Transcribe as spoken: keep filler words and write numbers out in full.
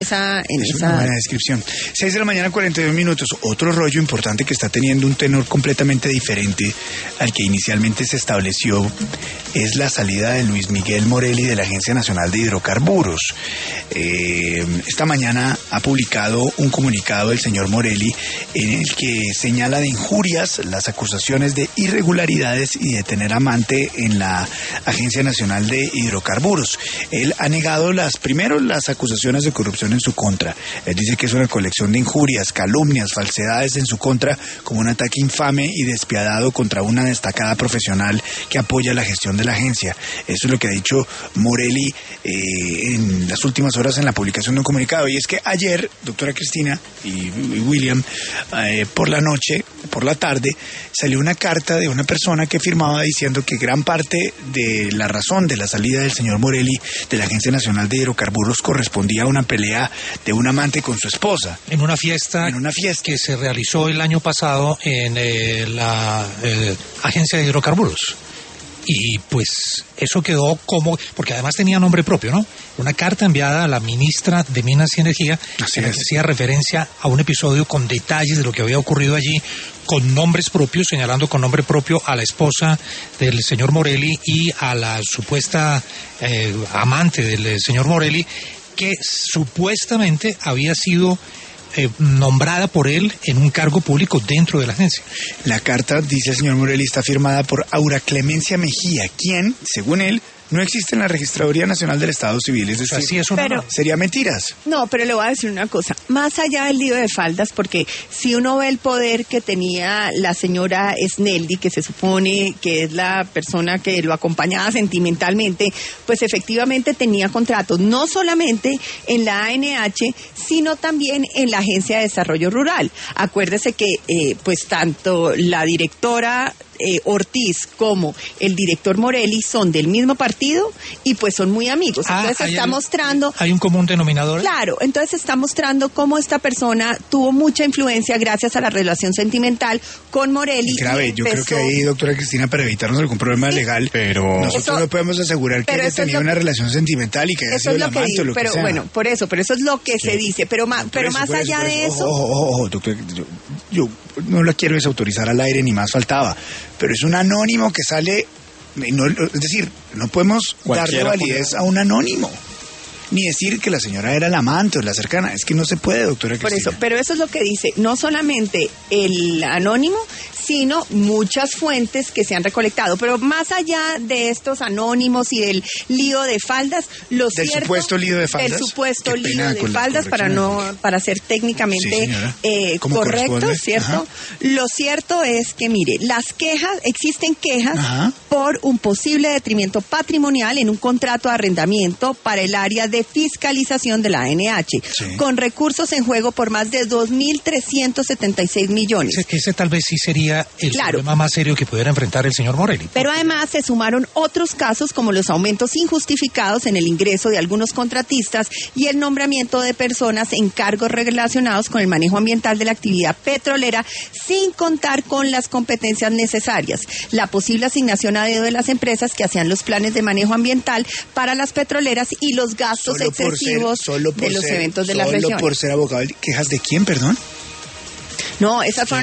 esa, en es esa... una buena descripción. seis de la mañana, cuarenta y dos minutos. Otro rollo importante que está teniendo un tenor completamente diferente al que inicialmente se estableció es la salida de Luis Miguel Morelli de la Agencia Nacional de Hidrocarburos. Eh, esta mañana ha publicado un comunicado el señor Morelli en el que señala de injurias las acusaciones de irregularidades y de tener amante en la Agencia Nacional de Hidrocarburos. Él ha negado las, primero las acusaciones de corrupción en su contra. Él dice que es una colección de injurias, calumnias, falsedades en su contra, como un ataque infame y despiadado contra una destacada profesional que apoya la gestión de la agencia. Eso es lo que ha dicho Morelli eh, en las últimas horas en la publicación de un comunicado. Y es que ayer, doctora Cristina y, y William, eh, por la noche, por la tarde, salió una carta de una persona que firmaba diciendo que gran parte de la razón de la salida del señor Morelli de la Agencia Nacional de Hidrocarburos correspondía a una pelea de un amante con su esposa. En una fiesta, en una fiesta. que se realizó el año pasado en eh, la eh, Agencia de Hidrocarburos. Y pues eso quedó como, porque además tenía nombre propio, ¿no? Una carta enviada a la ministra de Minas y Energía, Así que es. hacía referencia a un episodio con detalles de lo que había ocurrido allí, con nombres propios, señalando con nombre propio a la esposa del señor Morelli y a la supuesta eh, amante del señor Morelli, que supuestamente había sido Eh, nombrada por él en un cargo público dentro de la agencia. La carta, dice el señor Morelli, está firmada por Aura Clemencia Mejía, quien, según él, no existe en la Registraduría Nacional del Estado Civil. Es decir, Así es una pero, sería mentiras. No, pero le voy a decir una cosa, más allá del lío de faldas, porque si uno ve el poder que tenía la señora Sneldi, que se supone que es la persona que lo acompañaba sentimentalmente, pues efectivamente tenía contratos, no solamente en la A N H, sino también en la Agencia de Desarrollo Rural. Acuérdese que eh, pues tanto la directora Eh, Ortiz como el director Morelli son del mismo partido y pues son muy amigos. Ah, entonces está hay, mostrando... ¿Hay un común denominador? Claro, entonces está mostrando cómo esta persona tuvo mucha influencia gracias a la relación sentimental con Morelli. Grave, yo creo que ahí, doctora Cristina, para evitarnos algún problema Sí, legal, pero nosotros eso, no podemos asegurar que haya tenido una relación sentimental y que haya eso sido es el lo que amante dice, o lo pero que sea. bueno, por eso, pero eso es lo que Sí. se dice, pero más, pero eso, más por allá por de eso... Ojo, ojo, ojo, doctor, yo, yo no la quiero desautorizar al aire, ni más faltaba, pero es un anónimo que sale, no, es decir, no podemos darle validez a un anónimo, ni decir que la señora era la amante o la cercana, es que no se puede, doctora Cristina. Por eso, pero eso es lo que dice, no solamente el anónimo, sino muchas fuentes que se han recolectado, pero más allá de estos anónimos y del lío de faldas, lo Del cierto, supuesto lío de faldas. del supuesto Qué lío pena de con las faldas para correcciones. no para ser técnicamente Sí, eh, ¿Cómo correcto, corresponde? ¿cierto? Ajá. Lo cierto es que mire, las quejas, existen quejas Ajá. por un posible detrimento patrimonial en un contrato de arrendamiento para el área de fiscalización de la A N H, Sí. con recursos en juego por más de dos mil trescientos setenta y seis millones. Ese, ese tal vez sí sería el Claro. problema más serio que pudiera enfrentar el señor Morelli. Pero además se sumaron otros casos como los aumentos injustificados en el ingreso de algunos contratistas y el nombramiento de personas en cargos relacionados con el manejo ambiental de la actividad petrolera sin contar con las competencias necesarias, la posible asignación a dedo de las empresas que hacían los planes de manejo ambiental para las petroleras y los gastos Solo por ser- excesivos solo por de los ser- eventos de la Solo región. por ser abogado. ¿Quejas de quién, perdón? No, esas fueron